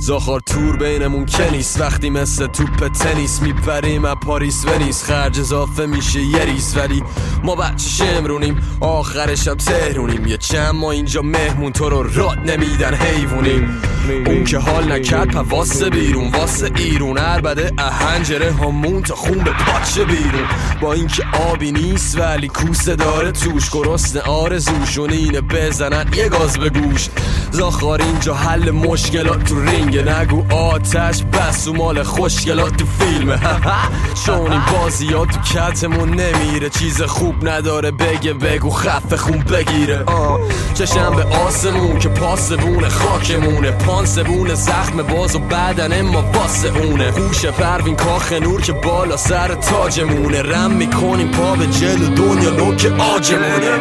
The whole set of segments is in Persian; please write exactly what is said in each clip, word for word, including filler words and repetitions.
زاخار تور بینمون که نیست، وقتی مثل توپ تنیس میپریم از پاریس ونیس، خرج اضافه میشه یه ریز، ولی ما بچه شمرونیم آخرش هم تهرونیم، یه چند ما اینجا مهمون تو رو راد نمیدن حیوونیم. اون که حال نکرد پا واسه بیرون واسه ایرون، عربده اهنجره همون تا خون به پاچه بیرون، با اینکه آبی نیست ولی کوسه داره توش، گرسنه آرزوشون اینه بزنن یه گاز به گوش. زاخار اینجا حل مشکلات تو رینگ، نگو آتش بس و مال خوشگلات تو فیلمه. چون این بازیات تو کتمون نمیره، چیز خوب نداره بگه بگو خفه خون بگیره. آه چشم به آسمون که پاسبون خاکمونه، پانسبون زخم باز و بدن ما واسه اونه، خوش پروین کاخ نور که بالا سر تاجمونه، رم میکنیم پا به جلو دنیا نوک آجمونه.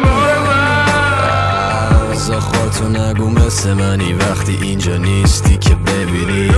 زاخار تو نگو مثل منی وقتی اینجا نیستی که ببینی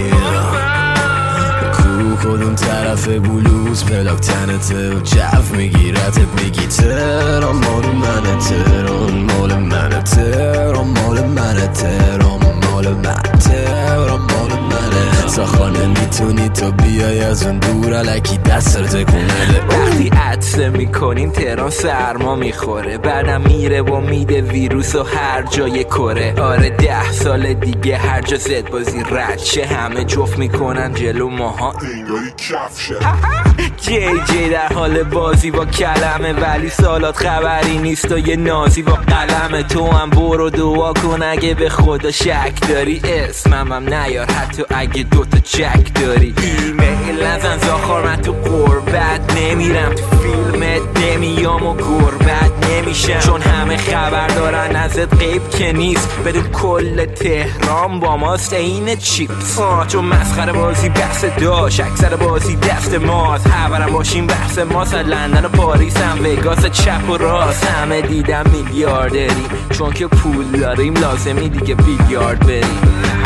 کو کدوم طرف بلوز پلاک تنته و جف میگیرتت میگی تهران مال منه، تهران مال منه، تهران مال منه، تهران مال منه، تهران مال منه. زاخار نمیتونی تو بیای از اون دور الکی دست رو تکون نده. وقتی عطسه میکنیم تهران سرما میخوره، بعدم میره و میده ویروس و هر جای کره. آره ده سال دیگه هر جا زد بازی رد شه، همه جفت میکنن جلو ماها انگاری کفشه. جی جی در حال بازی با کلمه، ولی سالات خبری نیست و یه نازی با قلمه. تو هم برو دعا کن اگه به خدا شک داری، اسمم هم نیار حتی اگه دوتا چک داری. ایمیل نزن زاخار من تو قربت نمیرم، تو فیلمت نمیام و گربت نمیشم، چون همه خبر دارن ازت غیب که نیست، بدون کل تهران با ماست این چیپس. چون مسخره بازی بحث داشت، اکثر بازی دست ماست، خبرم باشیم بحث ماست، لندن و پاریس هم وگاس چپ و راست، همه دیدم میلیاردری چون که پول داریم لازمی دیگه بیلیارد بریم.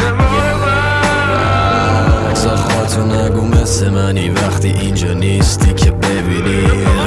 زاخار تو نگو مثل منی وقتی اینجا نیستی که ببینی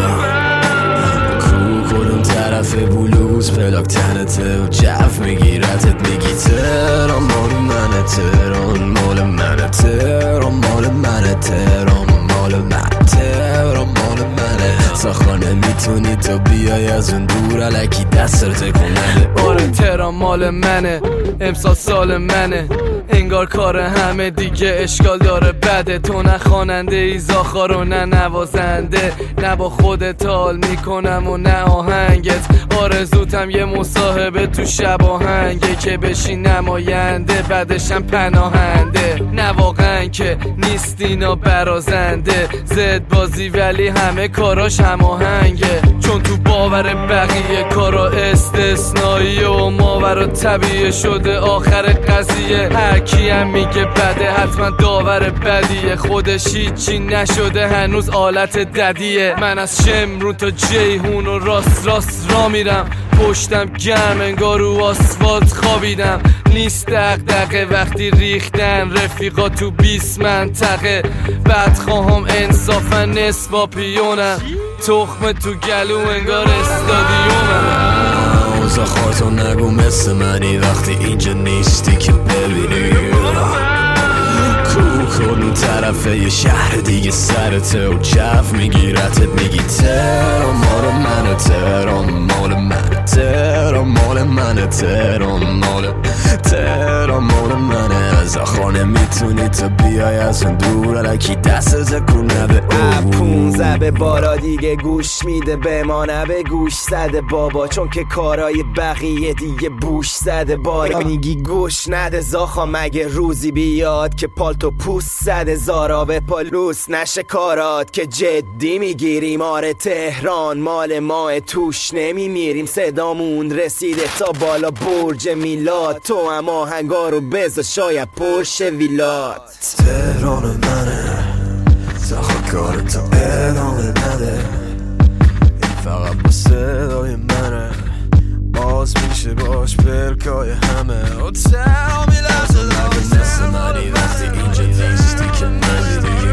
کو کدوم طرف بلوز پلاک تنته و جف میگیرتت میگی تهران مال منه، تهران مال منه، تهران مال منه، تهران مال منه، تهران مال منه. زاخار نمیتونی تو بیای از اون دور الکی دست رو تکون نده. آره تهران مال منه، امسال سال منه، انگار کار همه دیگه اشکال داره بده. تو نه خواننده ای زاخار و نه نوازنده، نه با خودت حال میکنم و نه آهنگت. آرزوتم یه مصاحبه تو شب آهنگه که بشی نماینده بعدشم پناهنده. نه واقعا که نیست اینا برازنده، زد بازی ولی همه کاراش هماهنگه، چون تو باور بقیه کارا استثنایی و ماورا طبیعه شده آخر قضیه. هر کی هم میگه بده حتما داور بدیه، خودش هیچی نشده هنوز آلت ددیه. من از شمرون تا جیهون و راست راست را میرم، پشتم گرم انگار رو آسفالت خوابیدم. نیست دغدغه وقتی ریختن رفیقا تو بیست منطقه، بعد خواهم انصافا نصفا پیونم، تخمه تو گلو انگار استادیومم. زاخار تو نگو مثل منی وقتی اینجا نیستی که ببینی کو کدوم طرفه یه شهر دیگه سرته و جف میگیرتت میگی تهران مال منه، تهران مال منه، تهران مال منه، تهران مال تهران مال منه. زاخار نمیتونی تو بیای از اون دور الکی دست تکون نده. پونزه به بالا دیگه گوش میده به ما نه به گوش زده بابا، چون که کارای بقیه دیگه بوش زده بالا. میگی گوش نده زاخا مگه روزی بیاد که پالتو پوست زده زارا به پالوس نشه کارات که جدی میگیریم. آره تهران مال ماه توش نمیمیریم، صدامون رسیده تا بالا برج میلاد، تو هم آهنگا رو بذار شاید پرش ویلات. تهران منه زاخار کارتو ادامه نده، این فقط با صدای منه، باز میشه باش پلکای همه. و تهران میلرزه مثل منی وقتی اینجا نیستی که من دیگه